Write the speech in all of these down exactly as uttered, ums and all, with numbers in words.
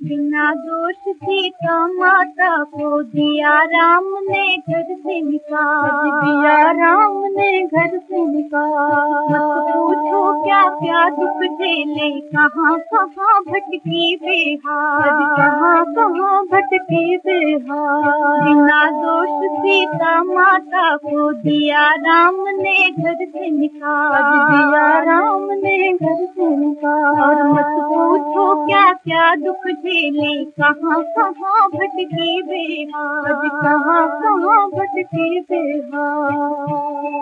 बिना दोष सीता माता को दिया राम ने घर से निकाल दिया राम ने घर से निकाल। मत पूछो क्या क्या दुख झेले, कहाँ कहाँ भटकी बेहाल, कहाँ कहाँ भटकी बेहाल। बिना दोष सीता माता को दिया राम ने घर से निकाल दिया राम ने घर से निकाल। और मत पूछो क्या क्या दुख झेले, कहाँ कहाँ भटकी बेहाल, कहाँ कहाँ भटकी बेहाल।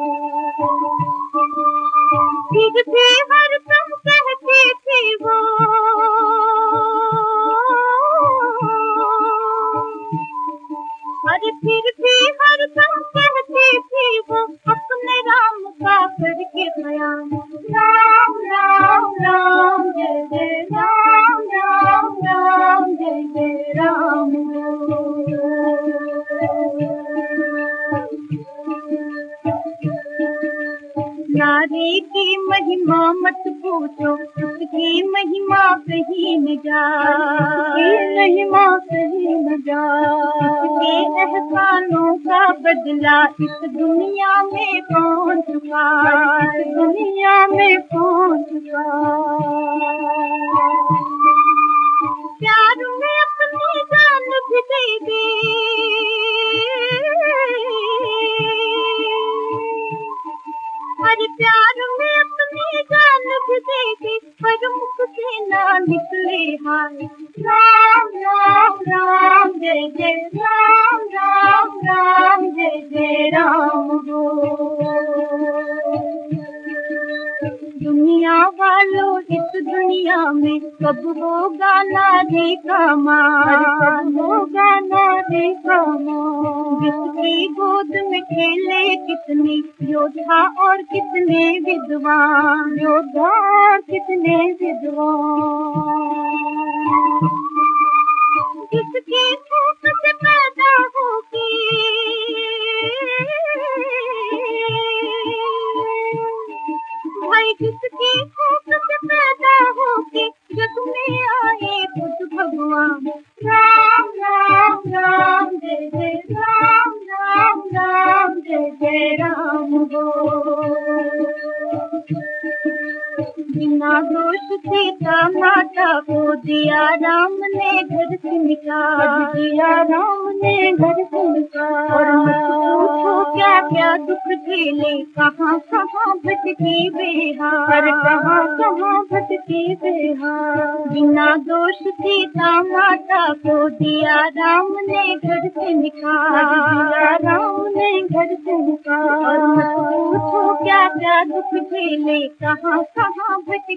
फिर भी हर दम कहती थी वो, अरे फिर भी हर दम कहती थी वो, अपने राम का करके बयान। राम राम राम जय जय राम, राम राम जय जय राम। नारी की महिमा मत पूछो, उसकी महिमा कहीं न जाए, महिमा कहीं न जाए। उसके एहसानों का बदला इस दुनिया में कौन चुकाए, इस दुनिया में कौन चुकाए। प्यार में अपनी जान भी दे दी, हर प्यार में अपनी जान भी दे दी, पर मुख से ना निकले हाय। राम राम राम जय जय राम, राम राम जय जय राम हो। दुनिया वालों इस दुनिया में कब होगा नारी का मान, कब होगा नारी का मान। जिसकी गोद में खेले कितने योद्धा और कितने विद्वान, योद्धा और कितने विद्वान। जिसकी भूख से पैदा होगी, भाई जिसकी भूख से पैदा होगी, जग में आए खुद भगवान। राम राम राम जय जय राम, राम राम जय जय राम हो। बिना दोष सीता माता को दिया राम ने घर से निकाल, दिया राम ने घर से निकाल। और मत पूछो क्या क्या दुख झेले, कहाँ कहाँ भटकी बेहाल, कहाँ कहाँ भटकी बेहाल। बिना दोष सीता माता को दिया राम ने घर से निकाल, दिया राम ने घर से निकाल। और मत पूछो क्या क्या दुख झेले, कहाँ कहाँ भटकी